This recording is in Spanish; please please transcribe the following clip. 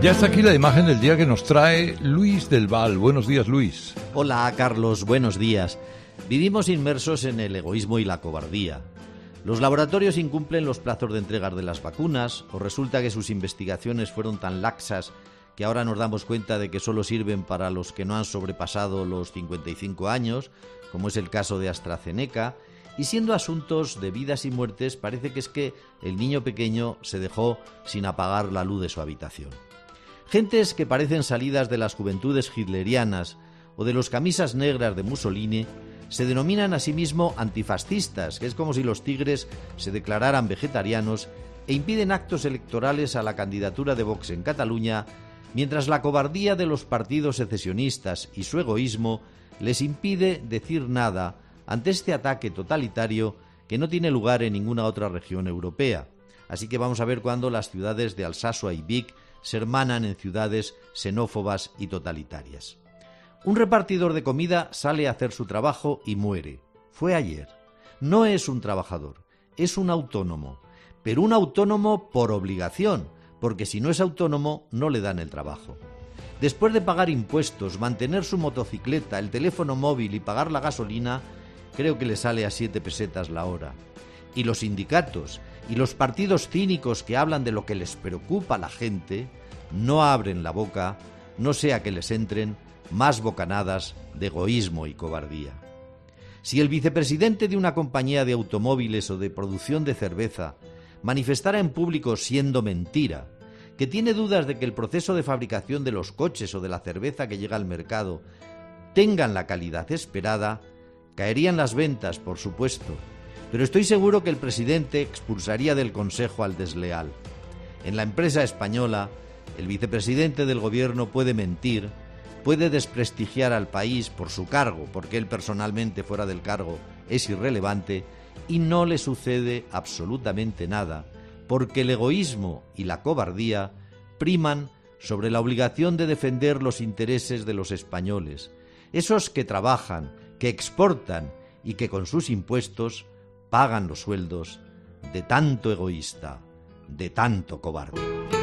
Ya está aquí la imagen del día que nos trae Luis del Val. Buenos días, Luis. Hola, Carlos. Buenos días. Vivimos inmersos en el egoísmo y la cobardía. Los laboratorios incumplen los plazos de entrega de las vacunas, o resulta que sus investigaciones fueron tan laxas que ahora nos damos cuenta de que solo sirven para los que no han sobrepasado los 55 años, como es el caso de AstraZeneca, y siendo asuntos de vidas y muertes, parece que es que el niño pequeño se dejó sin apagar la luz de su habitación. Gentes que parecen salidas de las juventudes hitlerianas o de los camisas negras de Mussolini se denominan a sí mismos antifascistas, que es como si los tigres se declararan vegetarianos, e impiden actos electorales a la candidatura de Vox en Cataluña, mientras la cobardía de los partidos secesionistas y su egoísmo les impide decir nada ante este ataque totalitario que no tiene lugar en ninguna otra región europea. Así que vamos a ver cuándo las ciudades de Alsasua y Vic se hermanan en ciudades xenófobas y totalitarias. Un repartidor de comida sale a hacer su trabajo y muere. Fue ayer. No es un trabajador, es un autónomo, pero un autónomo por obligación, porque si no es autónomo no le dan el trabajo. Después de pagar impuestos, mantener su motocicleta, el teléfono móvil y pagar la gasolina, creo que le sale a 7 pesetas la hora. Y los sindicatos y los partidos cínicos que hablan de lo que les preocupa a la gente no abren la boca, no sea que les entren más bocanadas de egoísmo y cobardía. Si el vicepresidente de una compañía de automóviles o de producción de cerveza manifestara en público, siendo mentira, que tiene dudas de que el proceso de fabricación de los coches o de la cerveza que llega al mercado tengan la calidad esperada, caerían las ventas, por supuesto, pero estoy seguro que el presidente expulsaría del Consejo al desleal. En la empresa española, el vicepresidente del gobierno puede mentir, puede desprestigiar al país por su cargo, porque él personalmente fuera del cargo es irrelevante, y no le sucede absolutamente nada, porque el egoísmo y la cobardía priman sobre la obligación de defender los intereses de los españoles, esos que trabajan, que exportan y que con sus impuestos pagan los sueldos de tanto egoísta, de tanto cobarde.